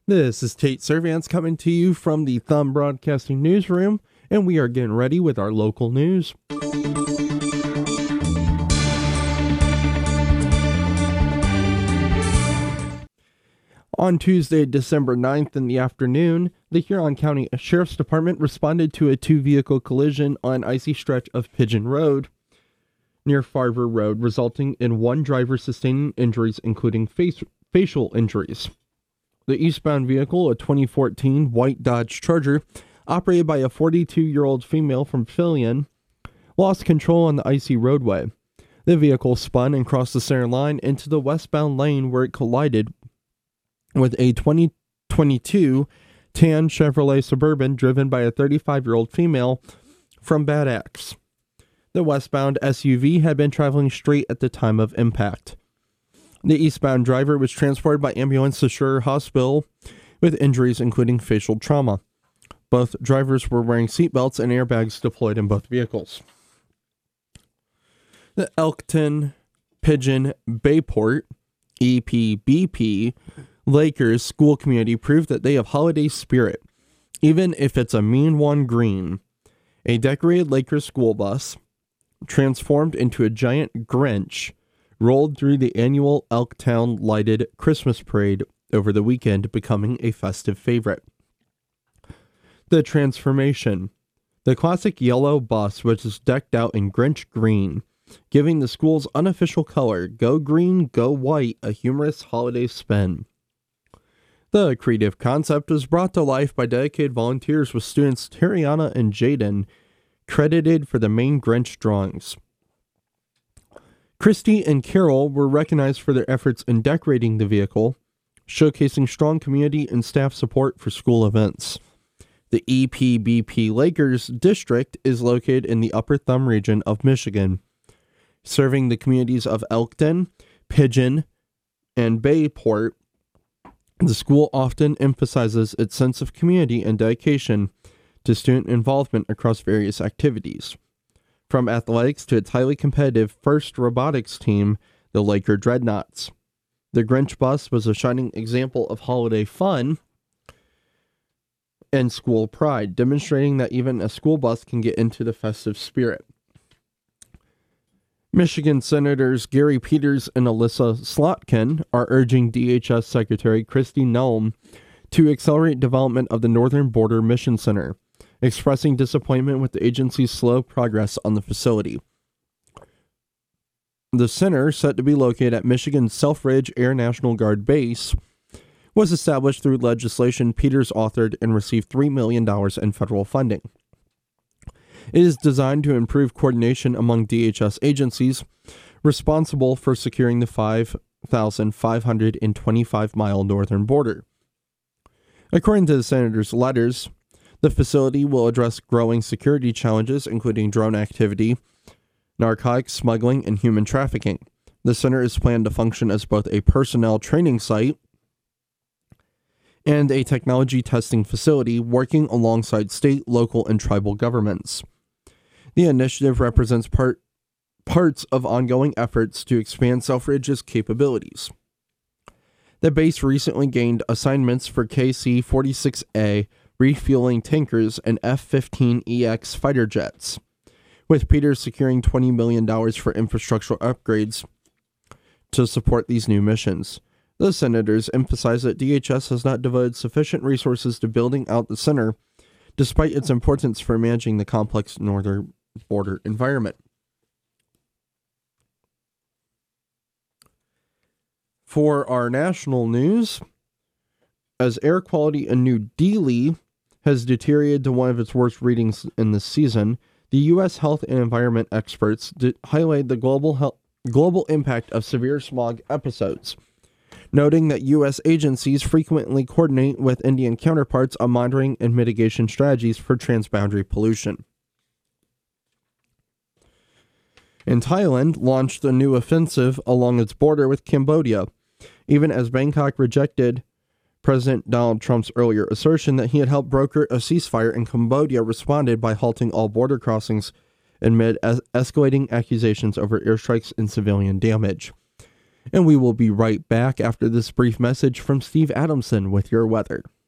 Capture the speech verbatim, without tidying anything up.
This is Tate Servance coming to you from the Thumb Broadcasting Newsroom, and we are getting ready with our local news. On Tuesday, December ninth in the afternoon, the Huron County Sheriff's Department responded to a two-vehicle collision on an icy stretch of Pigeon Road near Farver Road, resulting in one driver sustaining injuries, including face, facial injuries. The eastbound vehicle, a twenty fourteen white Dodge Charger, operated by a forty-two-year-old female from Fillion, lost control on the icy roadway. The vehicle spun and crossed the center line into the westbound lane where it collided with a twenty twenty-two tan Chevrolet Suburban driven by a thirty-five-year-old female from Bad Axe. The westbound S U V had been traveling straight at the time of impact. The eastbound driver was transported by ambulance to Schroeder Hospital with injuries including facial trauma. Both drivers were wearing seatbelts and airbags deployed in both vehicles. The Elkton Pigeon Bayport E P B P Lakers school community proved that they have holiday spirit, even if it's a mean one green. A decorated Lakers school bus, transformed into a giant Grinch, rolled through the annual Elktown lighted Christmas parade over the weekend, becoming a festive favorite. The transformation. The classic yellow bus, which is decked out in Grinch green, giving the school's unofficial color, Go Green, Go White, a humorous holiday spin. The creative concept was brought to life by dedicated volunteers, with students Tariana and Jaden credited for the main Grinch drawings. Christy and Carol were recognized for their efforts in decorating the vehicle, showcasing strong community and staff support for school events. The E P B P Lakers district is located in the Upper Thumb region of Michigan, serving the communities of Elkton, Pigeon, and Bayport. The school often emphasizes its sense of community and dedication to student involvement across various activities. From athletics to its highly competitive first robotics team, the Laker Dreadnoughts. The Grinch bus was a shining example of holiday fun and school pride, demonstrating that even a school bus can get into the festive spirit. Michigan Senators Gary Peters and Alyssa Slotkin are urging D H S Secretary Kristi Noem to accelerate development of the Northern Border Mission Center, expressing disappointment with the agency's slow progress on the facility. The center, set to be located at Michigan's Selfridge Air National Guard Base, was established through legislation Peters authored and received three million dollars in federal funding. It is designed to improve coordination among D H S agencies responsible for securing the five thousand five hundred twenty-five mile northern border. According to the senator's letters, the facility will address growing security challenges, including drone activity, narcotics smuggling, and human trafficking. The center is planned to function as both a personnel training site and a technology testing facility, working alongside state, local, and tribal governments. The initiative represents part, parts of ongoing efforts to expand Selfridge's capabilities. The base recently gained assignments for K C forty-six A refueling tankers and F fifteen E X fighter jets, with Peters securing twenty million dollars for infrastructural upgrades to support these new missions. The senators emphasize that D H S has not devoted sufficient resources to building out the center, despite its importance for managing the complex northern border environment. For our national news, as air quality in New Delhi has deteriorated to one of its worst readings in this season, the U S health and environment experts did highlight the global health, global impact of severe smog episodes, noting that U S agencies frequently coordinate with Indian counterparts on monitoring and mitigation strategies for transboundary pollution. And Thailand launched a new offensive along its border with Cambodia, even as Bangkok rejected President Donald Trump's earlier assertion that he had helped broker a ceasefire, and Cambodia responded by halting all border crossings amid es- escalating accusations over airstrikes and civilian damage. And we will be right back after this brief message from Steve Adamson with your weather.